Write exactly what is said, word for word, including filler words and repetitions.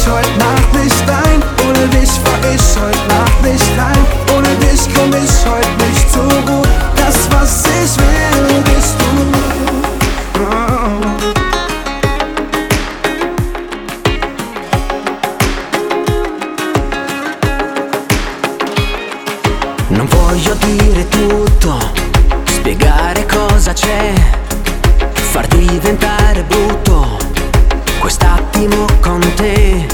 heute Nacht nicht dein. Ohne dich war ich heute Nacht nicht rein. Ohne dich komm ich heute nicht zur Ruhe. Das, was ich will, bist du. Non voglio dire tutto, spiegare cosa c'è, far diventare brutto quest'attimo con te.